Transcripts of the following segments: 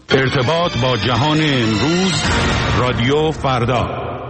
ارتباط با جهان امروز، رادیو فردا.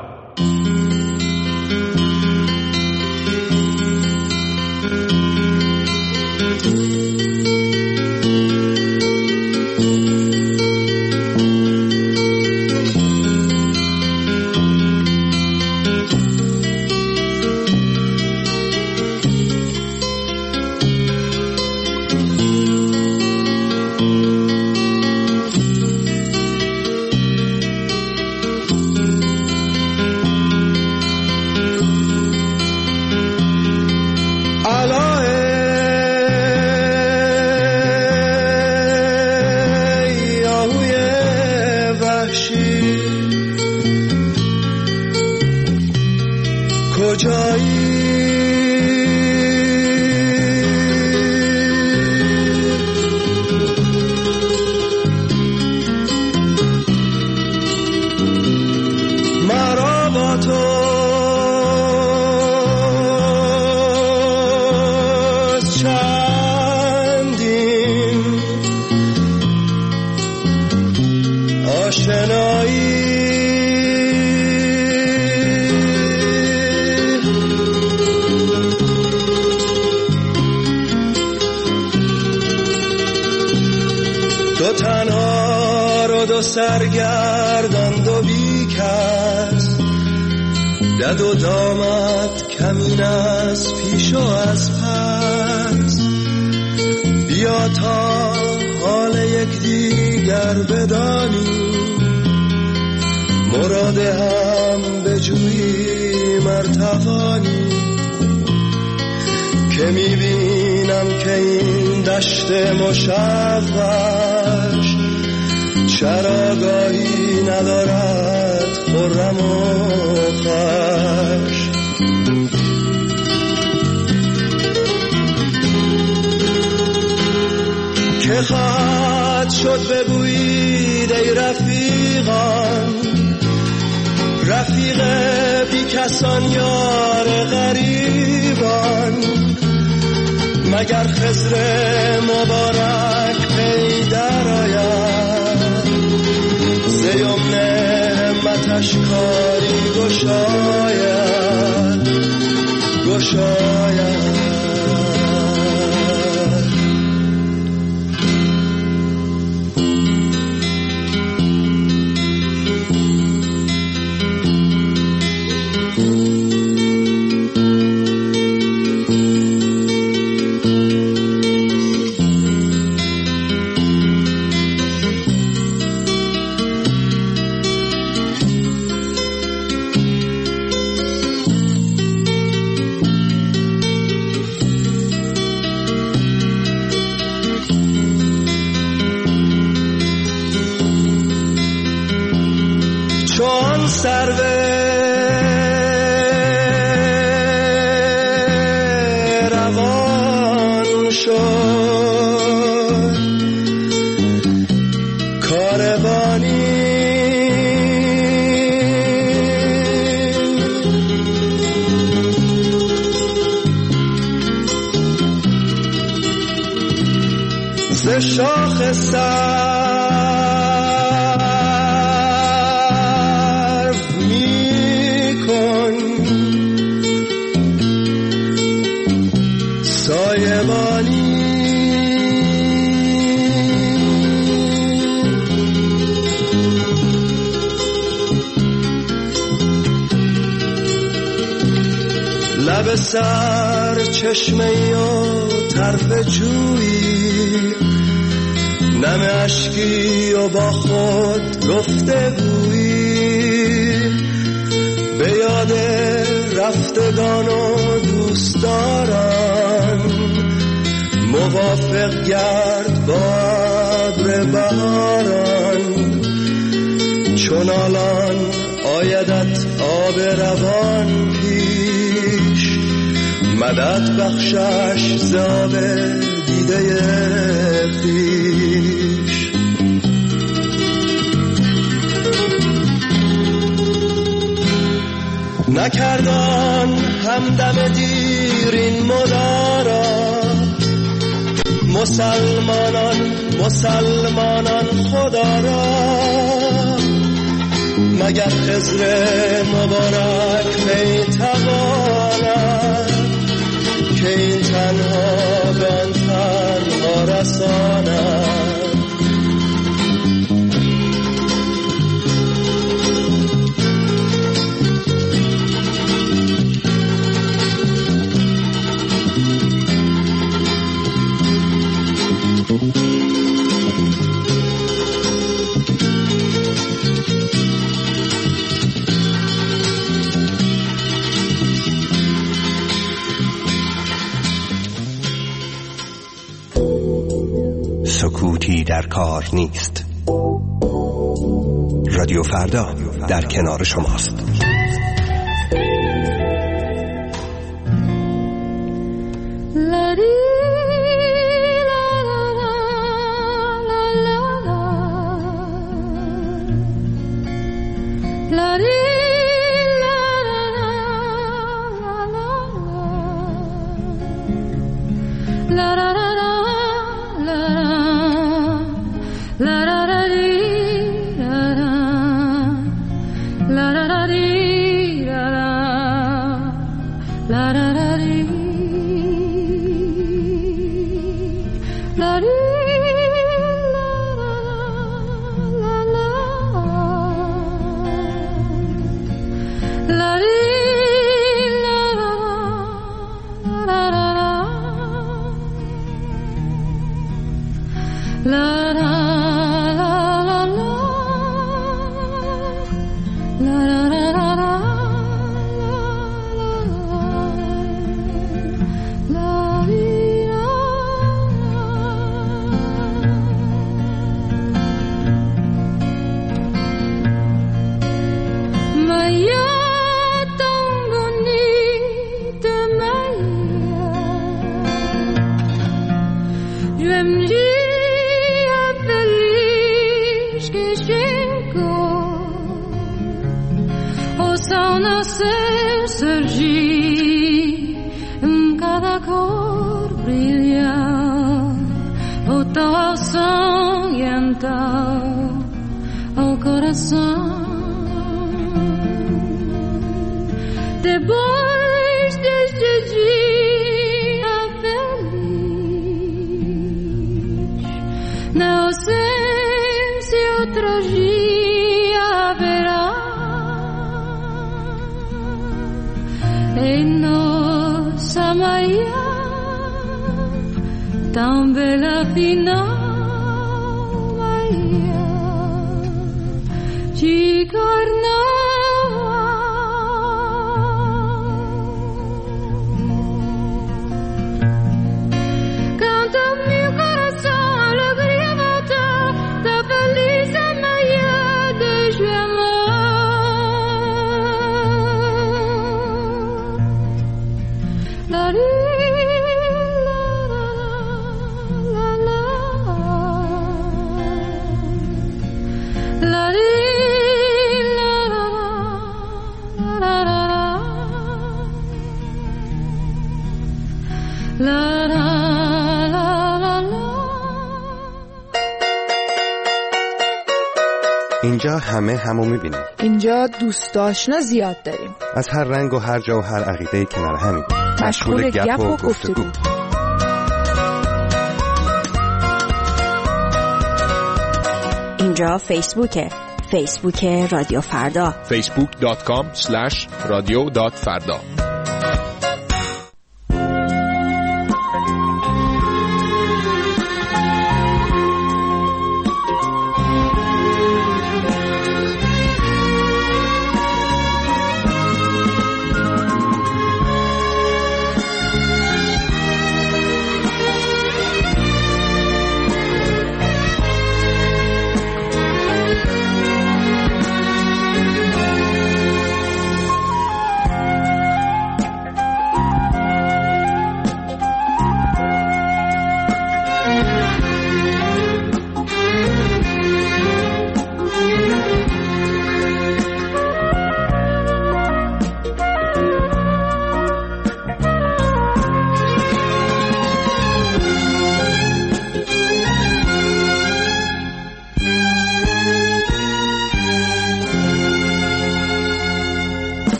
سرگردان و بیکس دد و دامت کمین از پیش و از پس، بیا تا حال یک دیگر بدانی، مراد هم بجویی مرتوانی، که میبینم که این دشت مشوش چراگاهی ندارد خرم و خوش. که خواهد شد بگویید ای رفیقان، رفیق بی کسان یار غریبان، مگر خضر مبارک پیدر آید، زیمن همتش کاری گشاید گشاید. روان شد کاروانی، ز شاخ لب سر چشمه و طرف جویی، نم اشکی و با خود گفته گویی، به یاد رفتگان و دوستداران، موافق گرد با ابر بهاران، چون الان آیدت آب روان پیش، مدد بخشش زاب دیده پیش. نکردان همدم دیر این مدارا، مسلمانان خدا را، مگر خضر مبارک میتواند که این تنها به آن تنها رساند. سکوتی در کار نیست. رادیو فردا در کنار شماست. اینجا همه همو میبینیم. اینجا دوست آشنا زیاد داریم. از هر رنگ و هر جا و هر عقیده کنار همیم. مشغول گپ و گفتگو. اینجا فیسبوک رادیو فردا. facebook.com/radio.farda.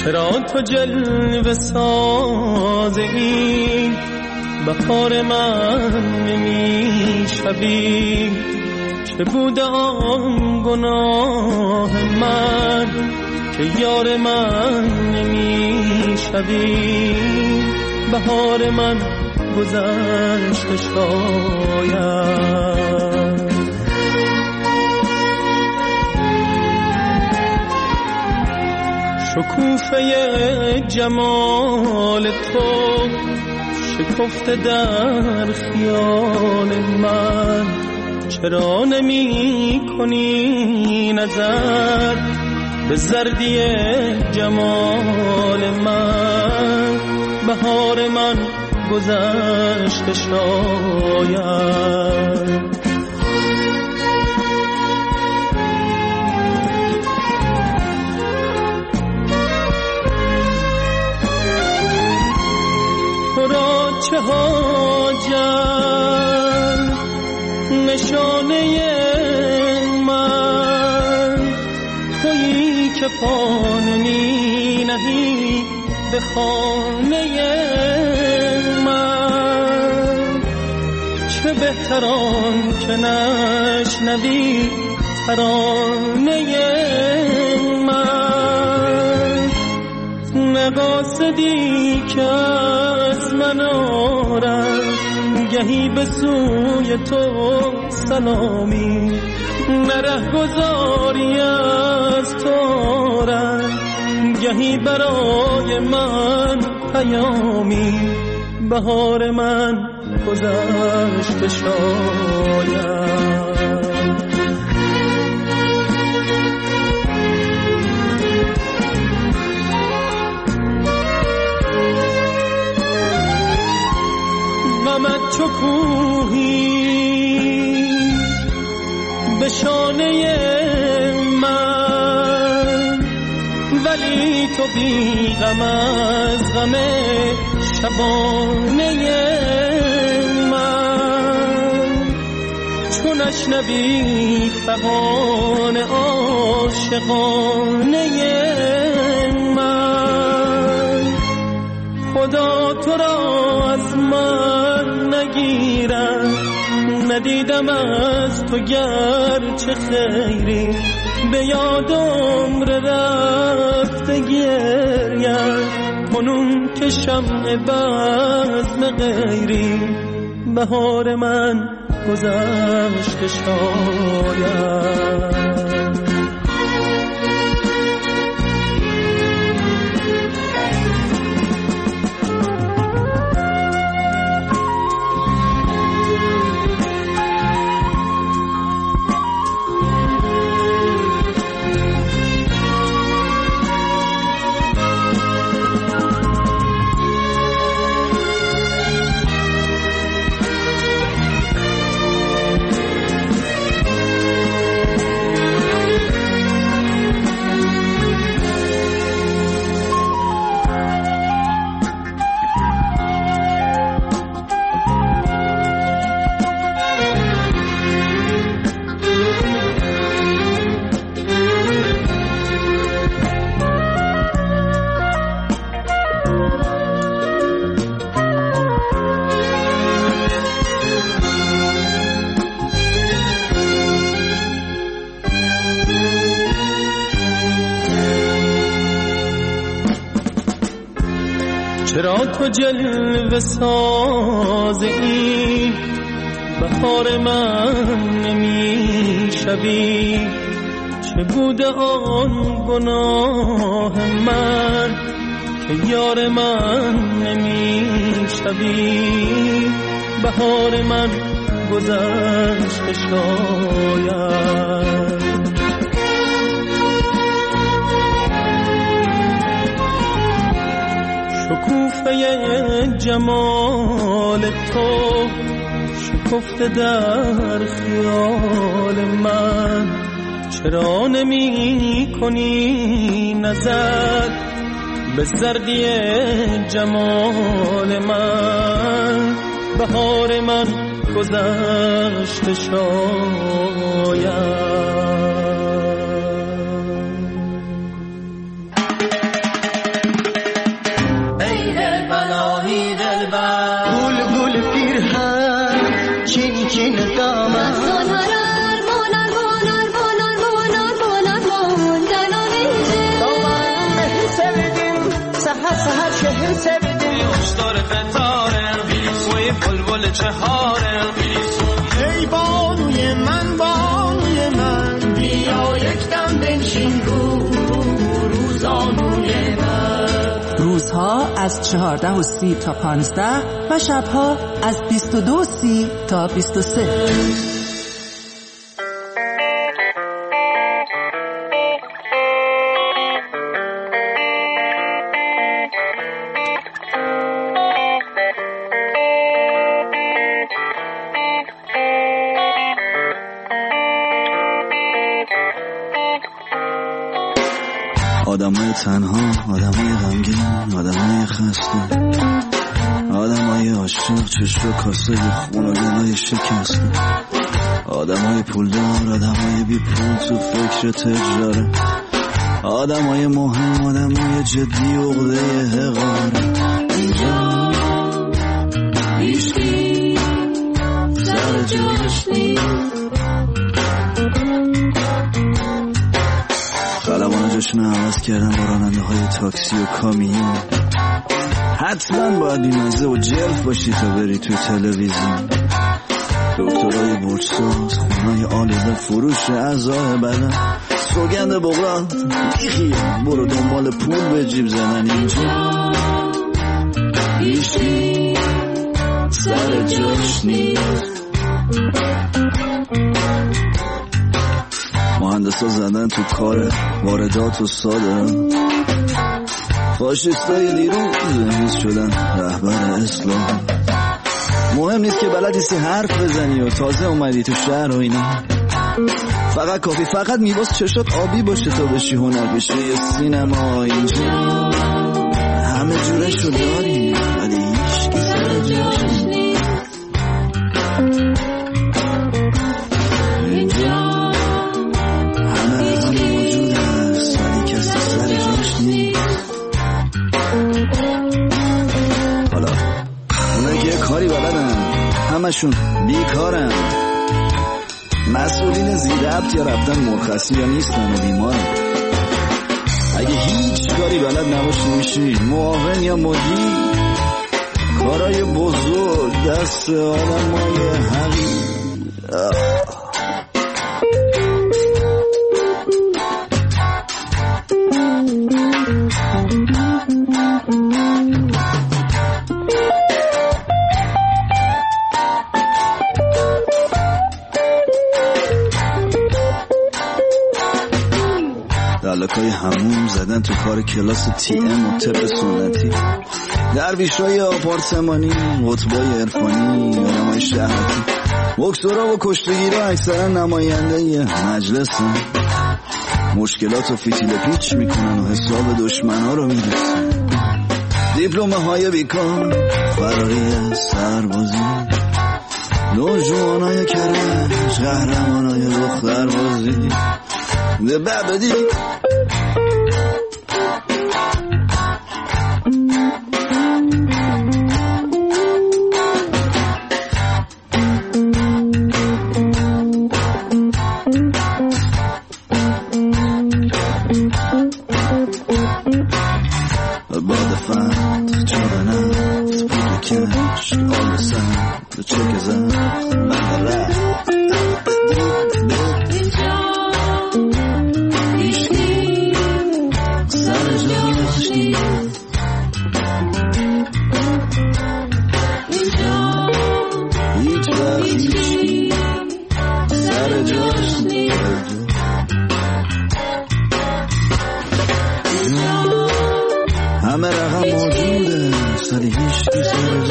چرا تو جلوه ساز این بهار من نمیشوی؟ چه بوده آن گناه من که یار من نمیشوی؟ بهار من گذشته شاید. شکوفه جمال تو شکفته در خیال من، چرا نمی کنی نظر به زردی جمال من؟ بهار من گذشته شاید. چه حاجت نشانه من تویی که پا نمی نهی به خانه من. چه بهتران که نشنوی ترانه من، نقاصدی که از من آرم گهی به سوی تو سلامی، نره گذاری از تو آرم گهی برای من پیامی. بهار من گذشته شاید. غمت چو کوهی به شانه من، ولی تو بی غم از غم شبانه من. چو نشنوی فغان عاشقانه من، خدا تو را از من نگیرم. ندیدم از تو گرچه خیری، به یاد عمر رفته گریم کنون که شمع بزم غیری. بهار من گذشته شاید. چرا تو جلوه ساز این بهار من نمی شوی؟ چه بوده آن گناه من که یار من نمی شوی؟ بهار من گذشته شاید. شکوفه جمال تو شکفته در خیال من، چرا نمی کنی نظر به زردی جمال من؟ بهار من گذشته شاید. بنشین دامن سهر شهر سبیدیم خوشدار قطاره وی بلبل چهاره ای بانوی من بیا یک دم بنشین روزانوی من. روزها از 14:30 تا 15 و شبها از 22:30 تا 23. آدمای تنها، آدمای غمگین، آدمای خسته، آدمای عاشق، چشم و کاسه خون و دلای شکسته، آدمای پولدار، آدمای بی پول تو فکر تجاره، آدمای مهم، آدمای جدی عقده حقاره. اینجا هیچکی سر جاش نیست، خلبان جاشون عوض کردن با راننده های تاکسی و کامیون. حتما باید بیمزه و جلف باشی تا بری توی تلویزیون. دکترهای برساز، خونهای آلیده، فروش اعضای بدن، سوگند بغرات بیخیه، برو دنبال پول به جیب زدن. اینجا هیچکی سر جاش نیست، مهندسا زدن تو کار واردات و صادرات، فاشیستای دیروز هیچ شدن رهبر اسلام. مهم نیست که بلدیستی حرف بزنی و تازه اومدی تو شهر و اینا، فقط کافی فقط میباس چشات آبی باشه تا بشی هنرپیشه سینما. اینجا همه جورشو داری ولی هیچکی سر جاش نیست. اینجا کاری بلدن، همشون بیکارن، مسئولین زیربط یا رفتن مرخصی یا نیستن و بیمارن. اگه هیچ کاری بلد نباشی میشی معاون یا مدیر. کارای بزرگ دست آدمای حقیر. دلکای همون زدن تو کار کلاس تی ام و طب سنتی، درویشای آپارتمانی، قطبای عرفانی، آدمای شهرتی، بکسورا و کشتگیرا اکثرا نماینده مجلسن. مشکلات و فتیل پیچ میکنن و حساب دشمنا رو میرسن. دیپلمه های بیکار، فراری از سربازی، نوجوانای کرج، قهرمانای دختربازی. ده ببدی باد فند چاره نفت پول کش آل سند چک زن من رفت همه رقم موجوده سالی هیچکی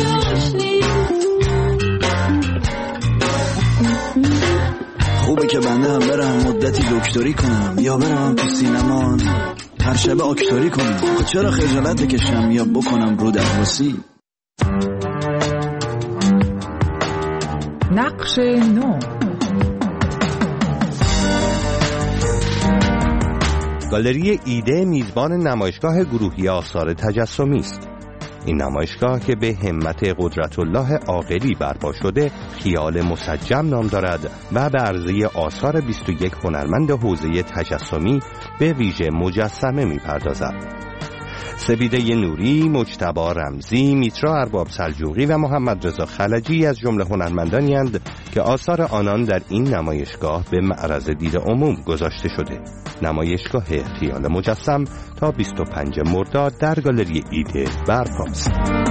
خوبه که بنده هم برم مدتی دکتری کنم یا برم تو سینما هر شب آکتوری کنم. چرا خجالت بکشم یا بکنم رو درواسی. نقش نو. گالری ایده میزبان نمایشگاه گروهی آثار تجسمی است. این نمایشگاه که به همت قدرت الله عاقلی برپا شده خیال مسجم نام دارد و به عرضه آثار 21 هنرمند حوزه تجسمی به ویژه مجسمه می‌پردازد. سپیده نوری، مجتبی رمزی، میترا ارباب سلجوقی و محمد رضا خلجی از جمله هنرمندانی اند که آثار آنان در این نمایشگاه به معرض دید عموم گذاشته شده. نمایشگاه خیال مجسم تا 25 مرداد در گالری ایده برپاست.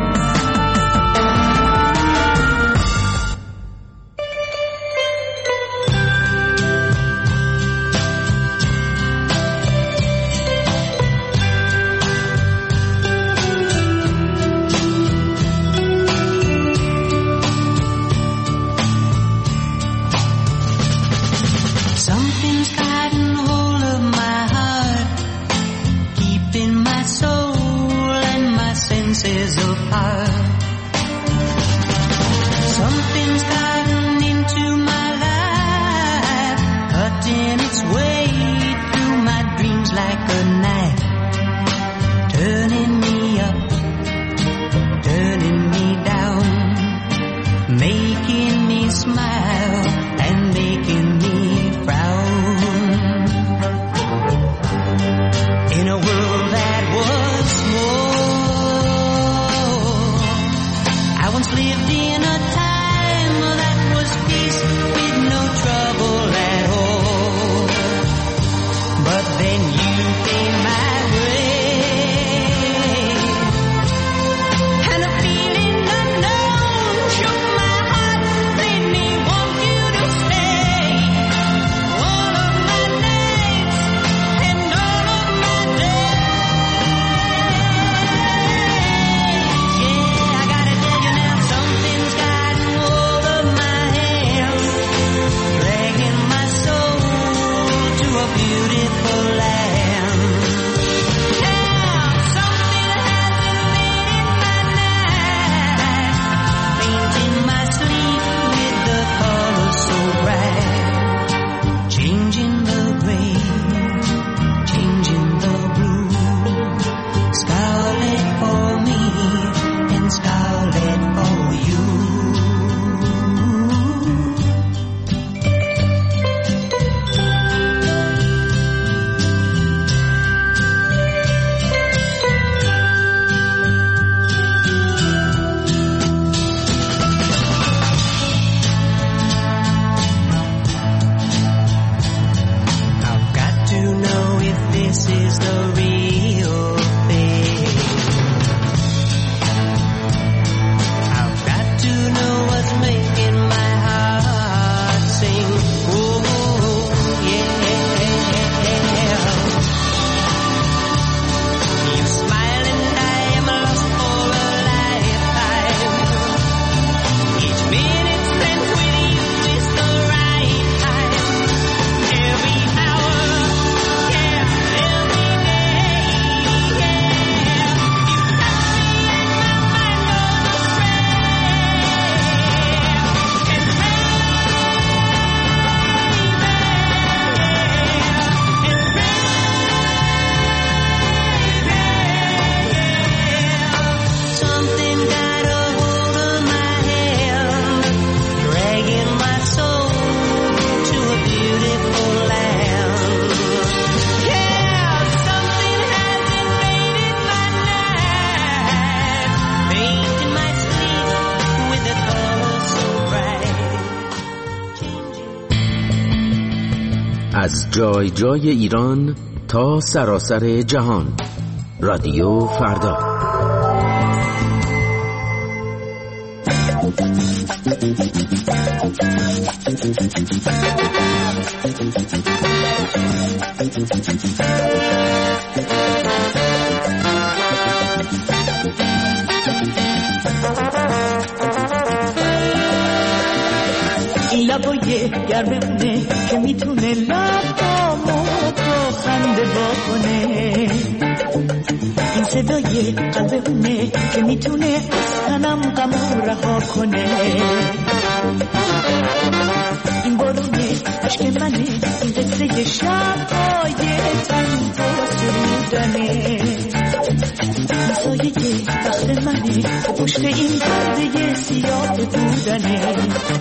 از جای جای ایران تا سراسر جهان، رادیو فردا. این لبای گرمونه که میتونه لبامو با خنده واکنه، این صدای قلبونه که میتونه از تنم غمو رها کنه، این بارونه عشق منه، این قصه شب‌های تنها سرودنه، این سایه بخت منه، کردی پشت این پرده سیاه بودنه.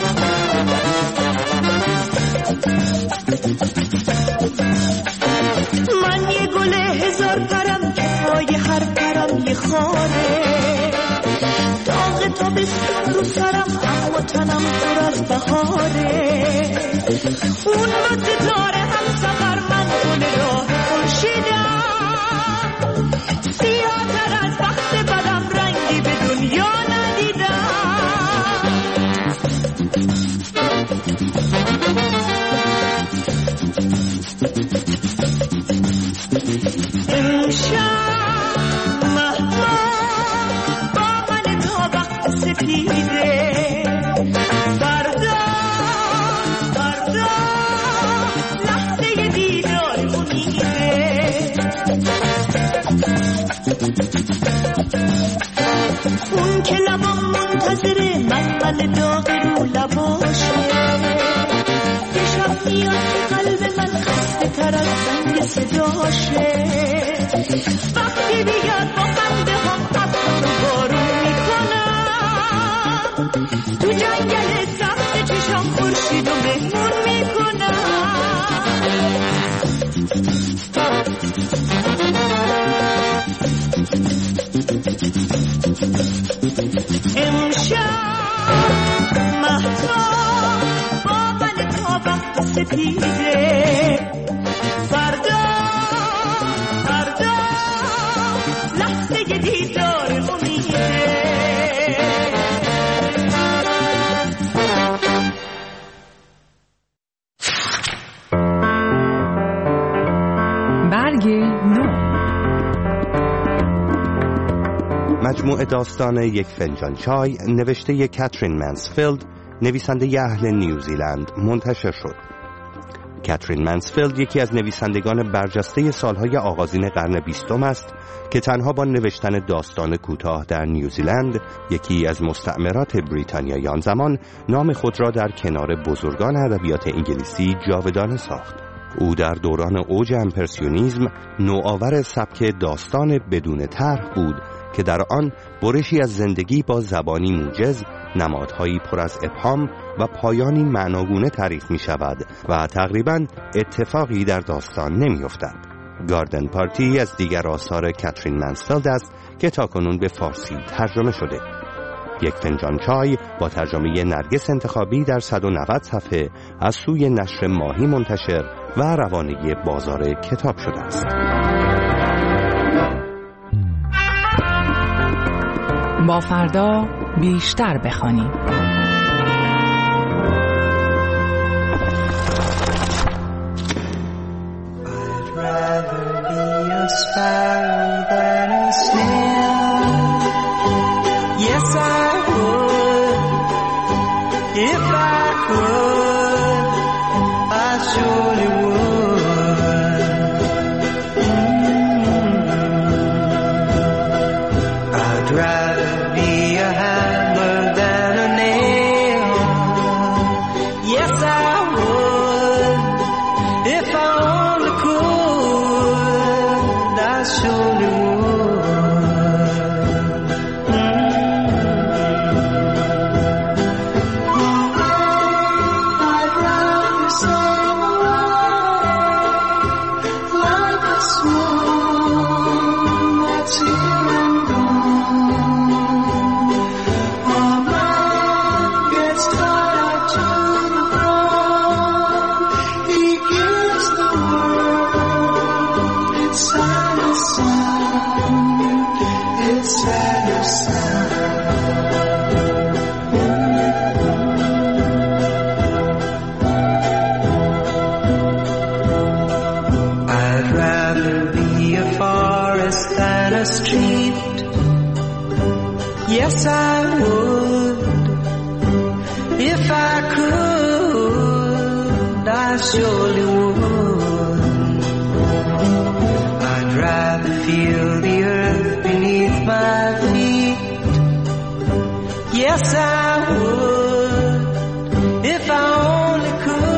من یه گل هزار پرم که پای هر پرم یه خاره، داغ تابستون رو سرم اما تنم پر از بهاره. اون با ستاره هم سفر من گل راه خورشیدم، سیاه تر از وقت بدم رنگی به دنیا ندیدم. امشب مهمان با من تا وقت سپیده، فردا لحظه دیدار امیده. اون که لبام منتظره من داغ رو لباشه، یه شب میاد که قلب من خسته تر از زنگ صداشه. وقتی بیاد با خنده هم ابر رو بارون میکنم، تو جنگل سخت چشام خورشید و مهمون میکنم. امشب مهتاب با من تا وقت سپیده، فردا لحظه دیدار امیده. برگ نو. مجموعه داستان یک فنجان چای نوشته کاترین مانسفیلد، نویسنده اهل نیوزیلند، منتشر شد. کاترین مانسفیلد یکی از نویسندگان برجسته سالهای آغازین قرن 20 است که تنها با نوشتن داستان کوتاه در نیوزیلند، یکی از مستعمرات بریتانیای آن زمان، نام خود را در کنار بزرگان ادبیات انگلیسی جاودانه ساخت. او در دوران اوج امپرسیونیسم نوآور سبک داستان بدون طرح بود که در آن برشی از زندگی با زبانی موجز، نمادهایی پر از ابهام و پایانی معناگونه تعریف می شود و تقریباً اتفاقی در داستان نمی افتد. گاردن پارتی از دیگر آثار کاترین مانسفیلد است که تاکنون به فارسی ترجمه شده. یک فنجان چای با ترجمه نرگس انتخابی در 190 صفحه از سوی نشر ماهی منتشر و روانه بازار کتاب شده است. با فردا بیشتر بخوانیم. Yes, I would. If I could, I surely would. I'd rather feel the earth beneath my feet. Yes, I would. If I only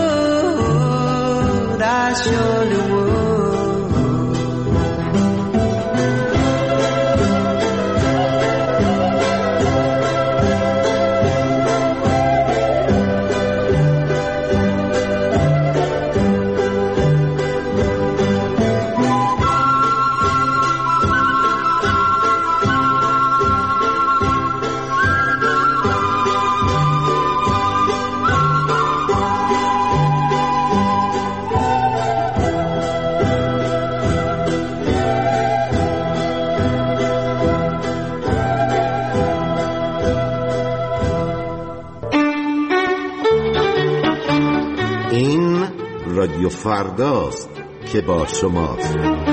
could, I surely would. این رادیو فرداست که با شماست.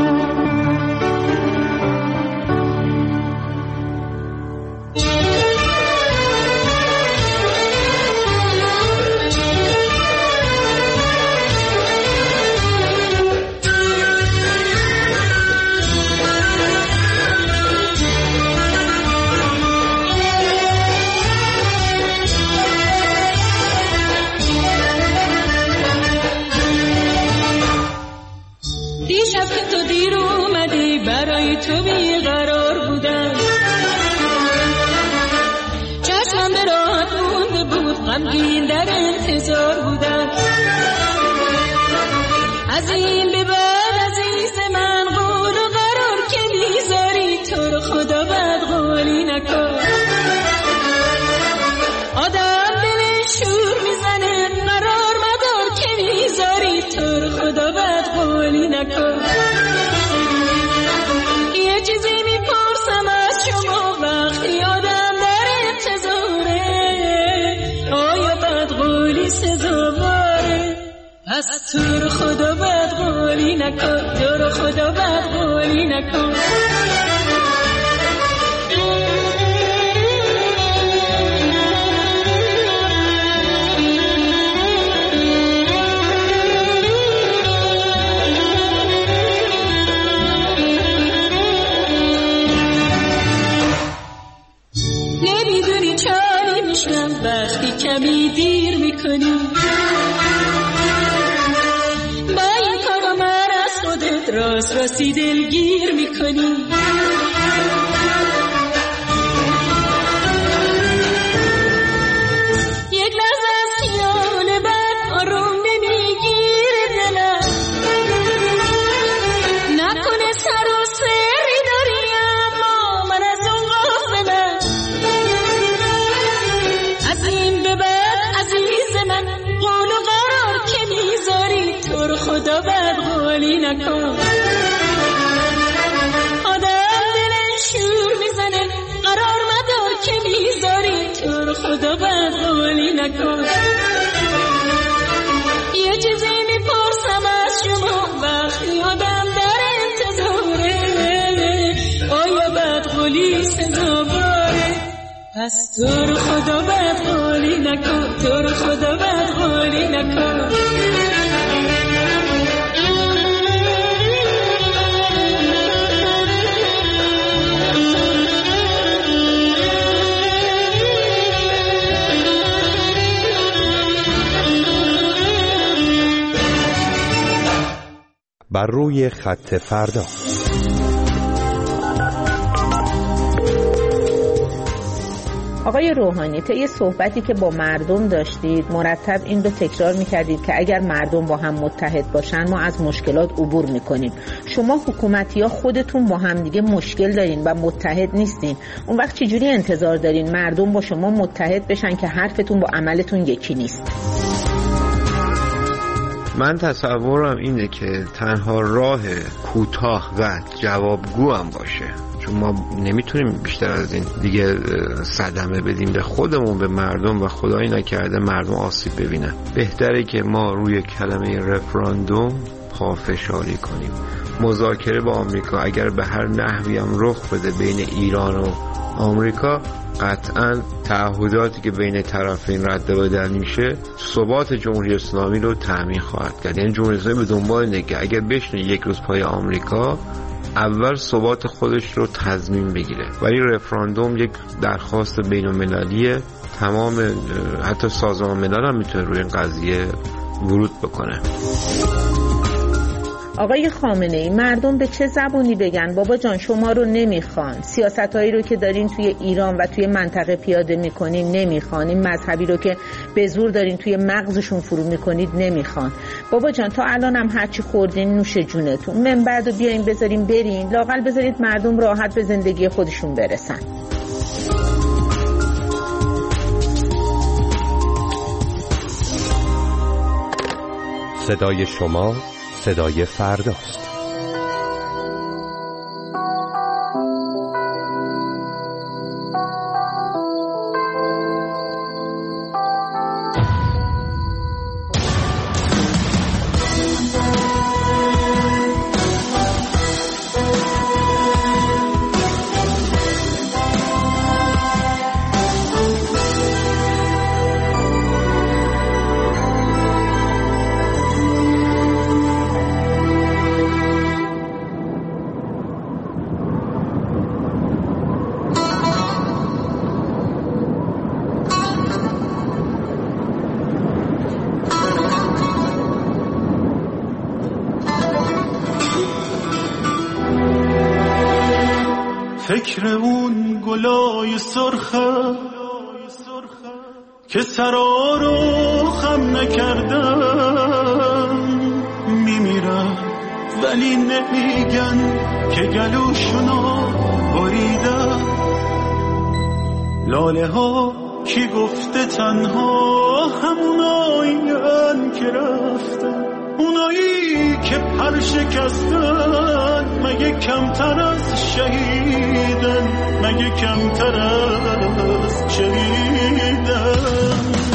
تو بیقرار بودم، چشمم به راحت مونده بود، غمگین در انتظار بودم. از این به بعد عزیز من قول و قرار که میذاری، تو رو خدا بد قولی نکن. آدم دلش شور میزنه، قرار مدار که میذاری، تو رو خدا بد قولی نکن. چیزی میپرسم از شما وقتی آدم در انتظاره، آیا بدقولی سزاواره؟ پس تو رو خدا بدقولی نکن، تو رو خدا بدقولی نکن. وقتی کمی دیر میکنی با این کارا من از خودت راست راستی دلگیر میکنی. یک لحظه از خیال بد آروم نمیگیره دلم، نکنه سر و سری داری اما من از اون غافلم. از این به بعد عزیز من قول و قرار که میذاری، تو رو خدا بد قولی نکن. آدم دلش شور میزنه، قرار مدار که میذاری، تو رو خدا بد قولی نکن. یه چیزی میپرسم از شما وقتی آدم در انتظاره، آیا بد قولی سزاواره؟ پس تو رو خدا بدقولی نکن، تو رو خدا بدقولی نکن. بر روی خط فردا. آقای روحانی، طی صحبتی که با مردم داشتید مرتب این رو تکرار می‌کردید که اگر مردم با هم متحد باشن ما از مشکلات عبور می‌کنیم. شما حکومتی‌ها خودتون با هم دیگه مشکل دارین و متحد نیستین، اون وقت چجوری انتظار دارین مردم با شما متحد بشن که حرفتون با عملتون یکی نیست؟ من تصورم اینه که تنها راه کوتاه و جوابگو هم باشه، چون ما نمیتونیم بیشتر از این دیگه صدمه بدیم به خودمون، به مردم، و خدایی نکرده مردم آسیب ببینن. بهتره که ما روی کلمه رفراندوم پافشاری کنیم. مذاکره با آمریکا اگر به هر نحوی هم رخ بده بین ایران و آمریکا، قطعاً تعهداتی که بین طرفین رد و بدل میشه ثبات جمهوری اسلامی رو تضمین خواهد کرد. یعنی جمهوری اسلامی به دنبال اینه که اگر بشینه یک روز پای آمریکا، اول ثبات خودش رو تضمین بگیره. ولی رفراندوم یک درخواست بین‌المللیه، تمام حتی سازمان ملل هم میتونه روی این قضیه ورود بکنه. آقای خامنه‌ای، مردم به چه زبونی بگن بابا جان شما رو نمیخوان، سیاستایی رو که دارین توی ایران و توی منطقه پیاده میکنین نمیخوان، این مذهبی رو که به زور دارین توی مغزشون فرو میکنید نمیخوان. بابا جان تا الان هم هرچی خوردین نوش جونتون، من بعدو بیاین بذارین برین، لااقل بذارید مردم راحت به زندگی خودشون برسن. صدای شما صدای فرداست. فکر اون گلای سرخه که سرا رو خم نکردن میمیرن ولی نمیگن که گلوشونو بریدن. لاله ها کی گفته تنها همونایین که رفتن، اونایی که پر شکستن مگه کمتر از شهیدن، مگه کمتر از شهیدن.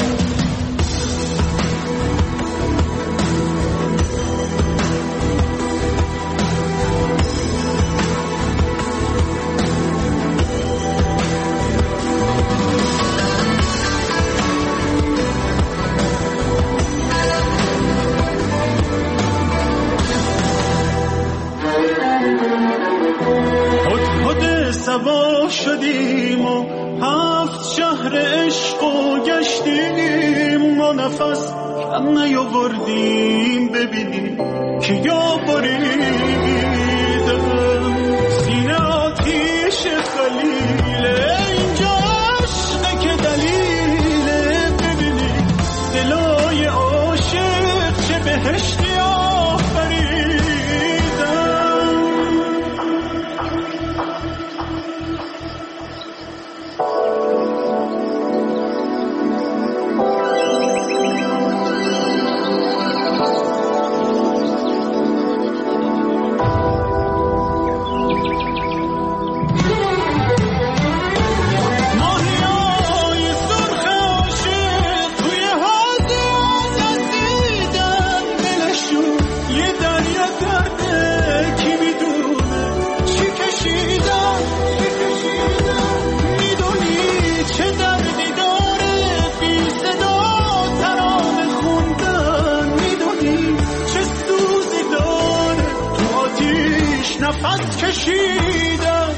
سوا شدیم و 7 شهر عشق و گشتیم، ما نفس کم نیاوردیم ببینیم که یا بریدم. سینه آتیش خلیله اینجا عشقه که دلیله، ببینیم دلای عاشق چه بهشتی آفریدم. نفس کشیدم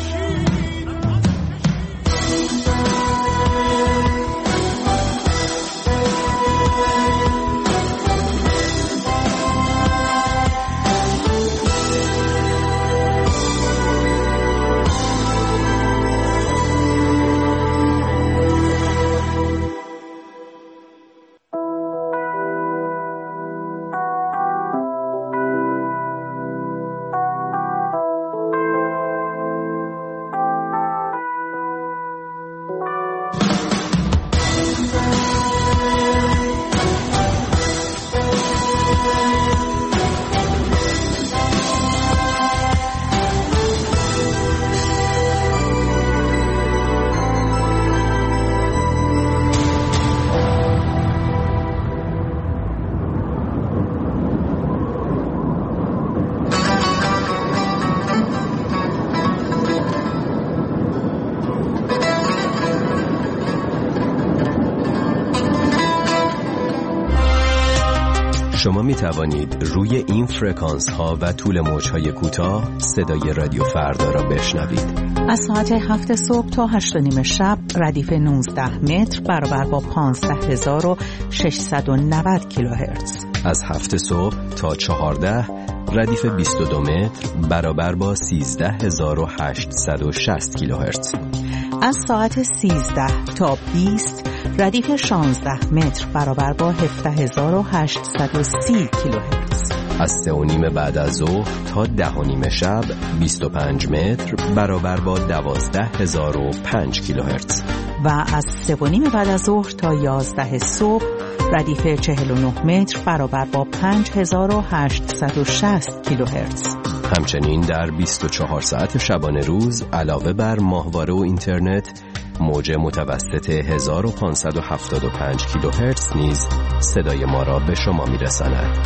شما می توانید روی این فرکانس ها و طول موج های کوتاه صدای رادیو فردا را بشنوید. از ساعت 7 صبح تا 8:30 شب ردیف 19 متر برابر با 15690 کیلوهرتز. از 7 صبح تا 14 ردیف 22 متر برابر با 13860 کیلوهرتز. از ساعت 13 تا 20 ردیف 16 متر برابر با 17830 کیلوهرتز. از 3:30 بعد از ظهر تا 10:30 شب 25 متر برابر با 12005 کیلوهرتز. و از 3:30 بعد از ظهر تا 11 صبح ردیف 49 متر برابر با 5860 کیلوهرتز. همچنین در 24 ساعت شبانه روز علاوه بر ماهواره و اینترنت، موج متوسط 1575 کیلوهرتز نیز صدای ما را به شما میرساند.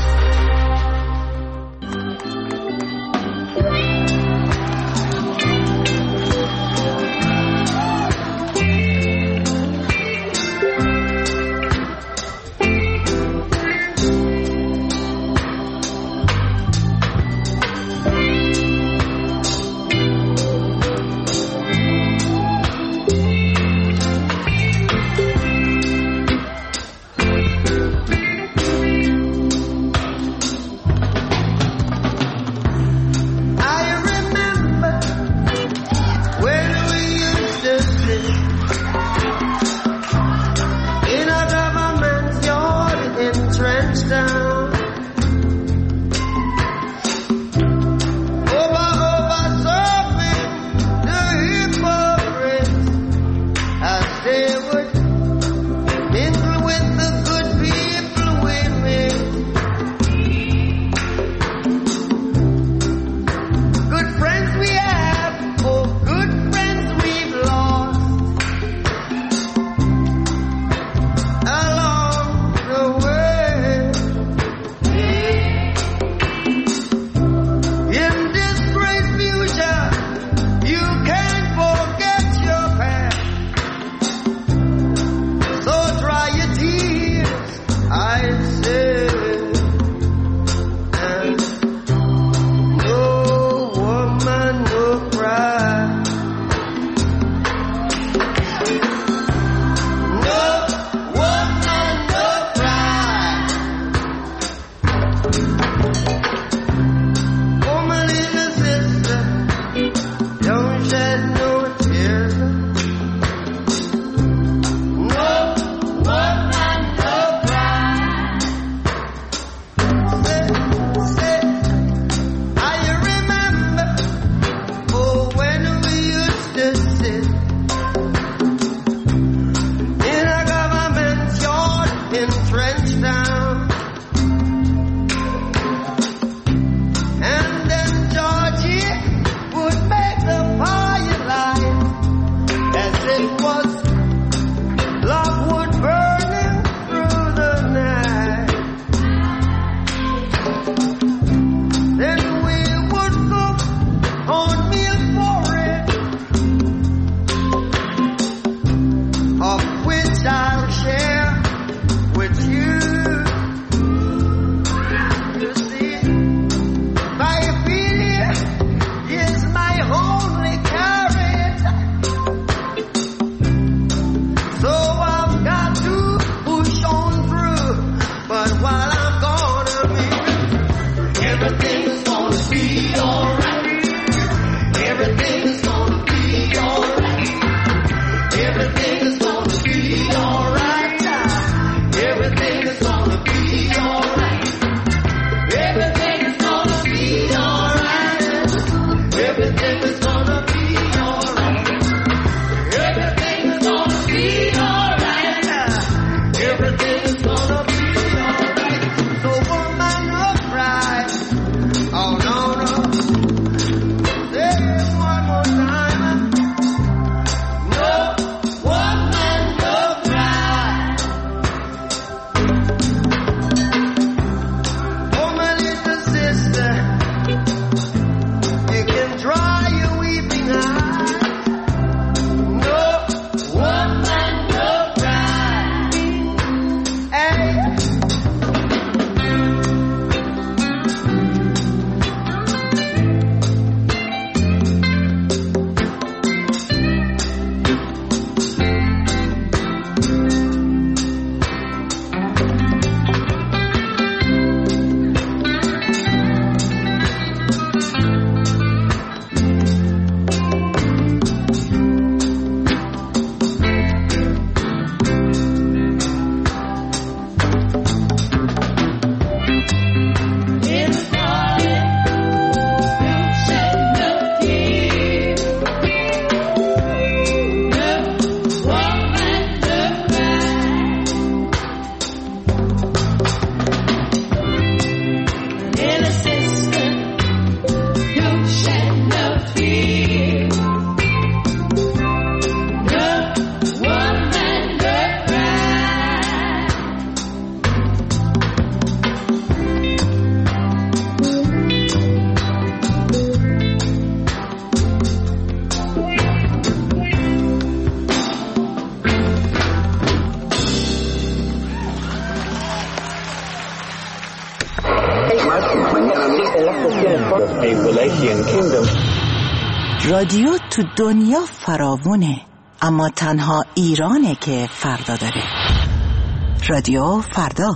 رادیو تو دنیا فراوونه، اما تنها ایرانه که فردا داره. رادیو فردا.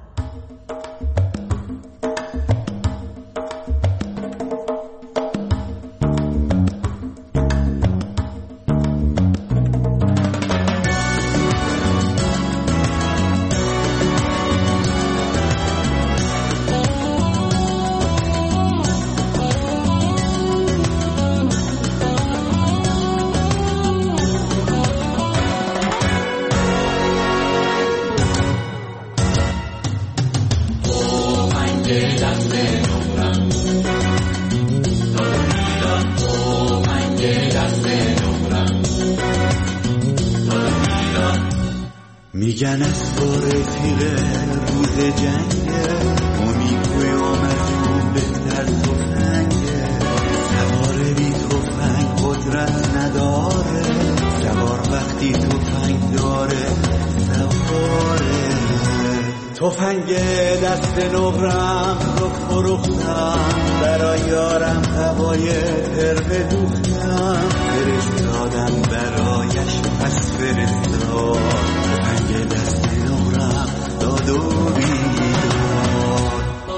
میگن از تو رفیق روز جنگه، امیدوی آمدون بهتر تفنگه، سوار بی تفنگ قدرت نداره، سوار وقتی تفنگ داره سواره. تفنگ دست نقرم رو فروختم، برای یارم هوای تر بدوختم، فرستادم برایش پس فرستاد، تفنگ دست نقرم داد و بیداد.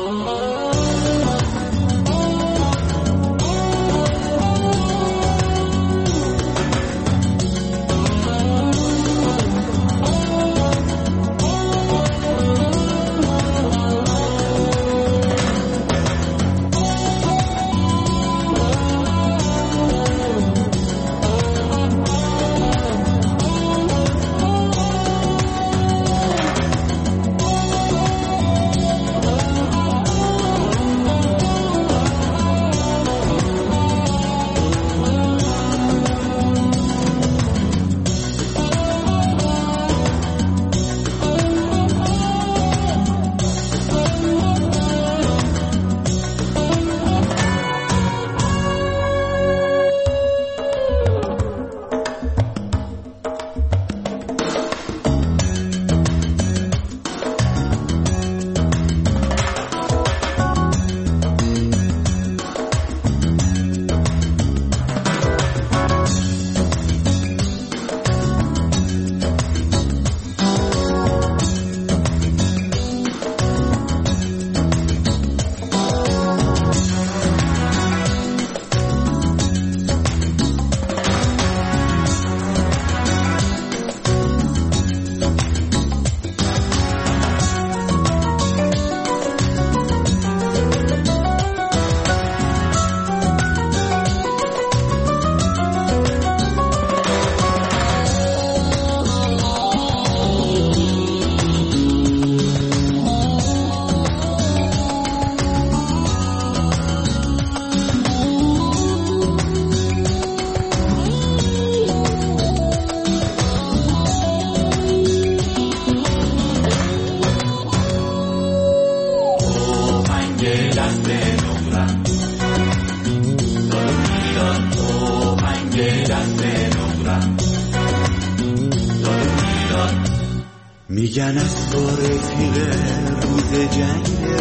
میگن از تو رفیق روز جنگه،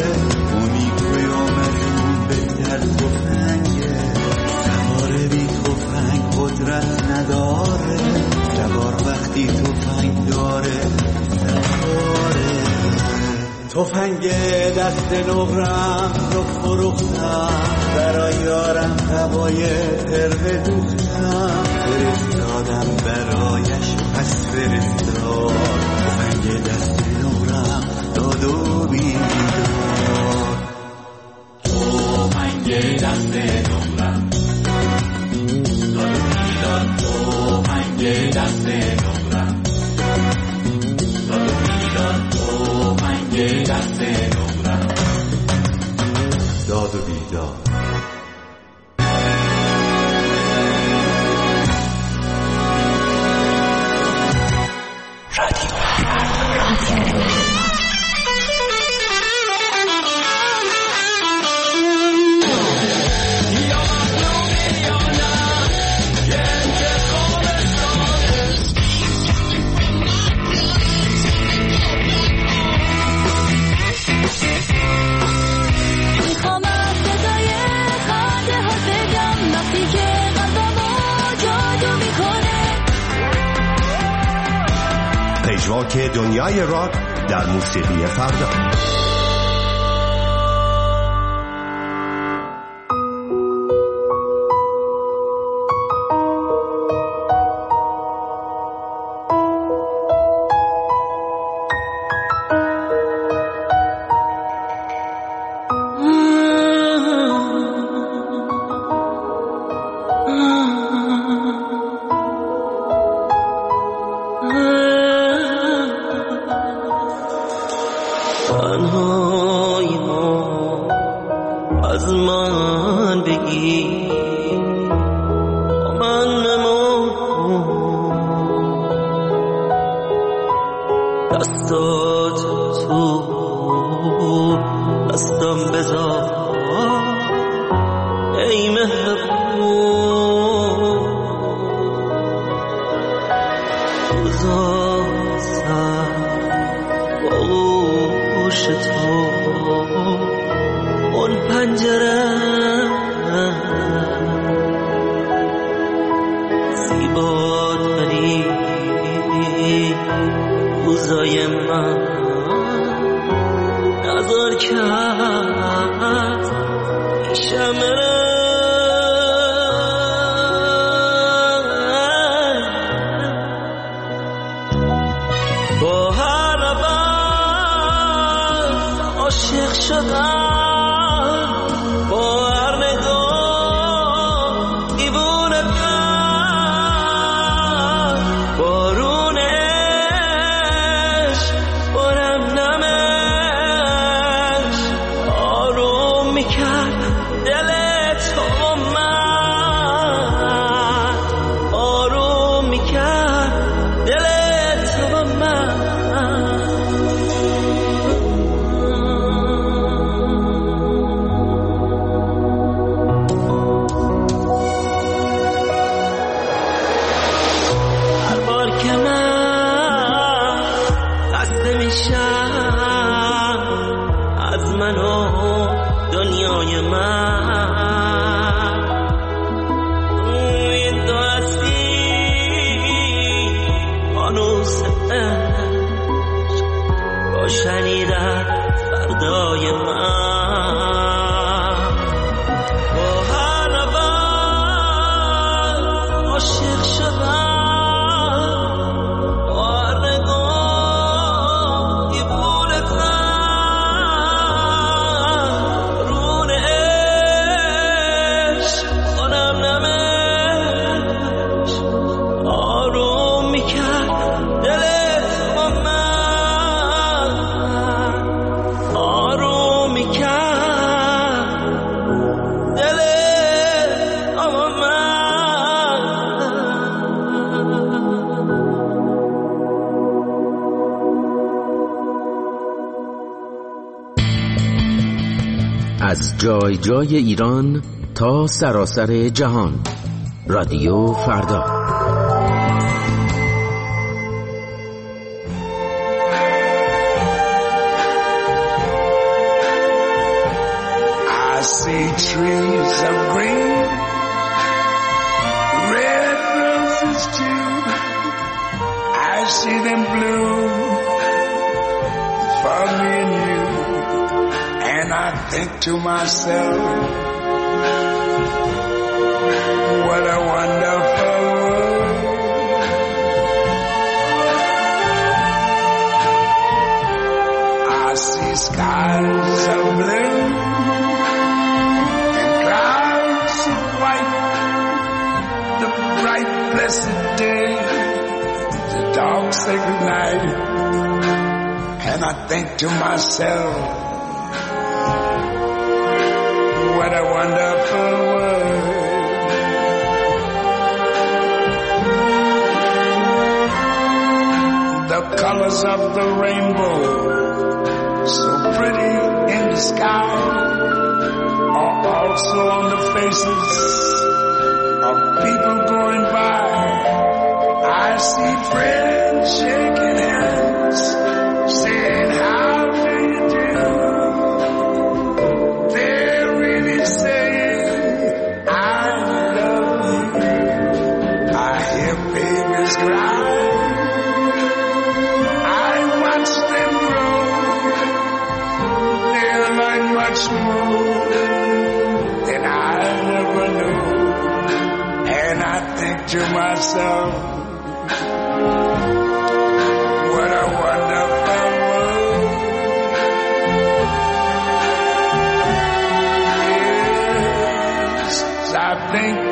امیدوی آمدون بهتر تفنگه، سوار بی تفنگ قدرت نداره، سوار وقتی تفنگ داره سواره. تفنگ دست نقرم رو فروختم، برای یارم هوای تر بدوختم، فرستادم برایش پس فرستاد، تفنگ دست نقرم داد و بیداد. تفنگ دست نقرم داد و بیداد، تفنگ دست نقرم داد و بیداد، تفنگ دست نقرم داد و بیداد. راک دنیای راک در موسیقی فردا. از جای جای ایران تا سراسر جهان. رادیو فردا. I see trees of green, red roses too. I see them bloom for me and you. And I think to myself, what a wonderful world. I see skies of blue and clouds of white, the bright blessed day, the dark sacred night. And I think to myself, what a wonderful world. The colors of the rainbow, so pretty in the sky, are also on the faces of people going by. I see friends shaking hands, saying, how do you do? They're really saying, I love you. I hear babies cry. smooth than I never knew. And I think to myself, what a wonderful world. Yes, I think